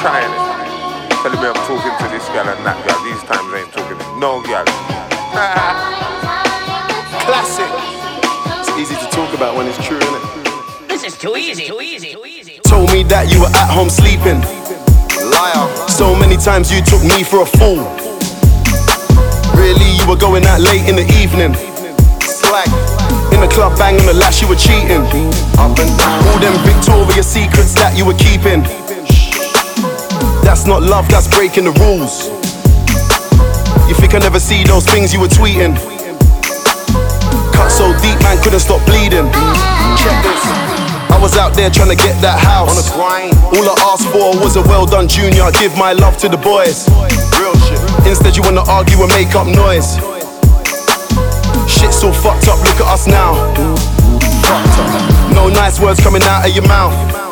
trying it. Telling me I'm talking to this gal and that gal. These times I ain't talking to no gal. Classic. It's easy to talk about when it's true, innit? This is too easy, too easy, too easy. Told me that you were at home sleeping. Liar. So many times you took me for a fool. Really, you were going out late in the evening. Slag. In the club banging the lash, you were cheating. Up and down. All them Victoria secrets that you were keeping. That's not love, that's breaking the rules. You think I never see those things you were tweeting? Cut so deep, man, couldn't stop bleeding. Check this. I was out there trying to get that house. On a grind. All I asked for was a well done junior. Give my love to the boys. Real shit. Instead you wanna argue and make up noise. Shit's all fucked up, look at us now. Fucked up. No nice words coming out of your mouth.